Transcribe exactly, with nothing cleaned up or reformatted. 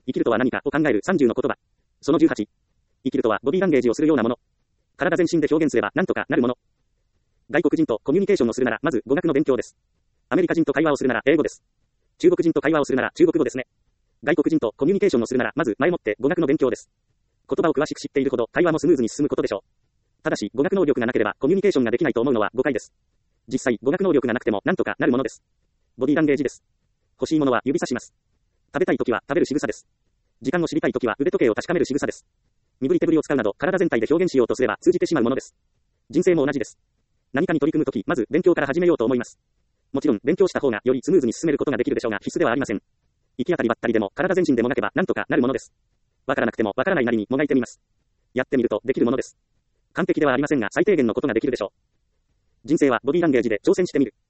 生きるとは何かを考えるさんじゅうの言葉。そのじゅうはち。生きるとはボディランゲージをするようなもの。体全身で表現すれば何とかなるもの。外国人とコミュニケーションをするならまず語学の勉強です。アメリカ人と会話をするなら英語です。中国人と会話をするなら中国語ですね。外国人とコミュニケーションをするならまず前もって語学の勉強です。言葉を詳しく知っているほど会話もスムーズに進むことでしょう。ただし語学能力がなければコミュニケーションができないと思うのは誤解です。実際語学能力がなくても何とかなるものです。ボディランゲージです。欲しいものは指さします。食べたいときは食べる仕草です。時間を知りたいときは腕時計を確かめる仕草です。身振り手振りを使うなど体全体で表現しようとすれば通じてしまうものです。人生も同じです。何かに取り組むとき、まず勉強から始めようと思います。もちろん勉強した方がよりスムーズに進めることができるでしょうが必須ではありません。行き当たりばったりでも体全身でもなけば何とかなるものです。わからなくてもわからないなりにもがいてみます。やってみるとできるものです。完璧ではありませんが最低限のことができるでしょう。人生はボディランゲージで挑戦してみる。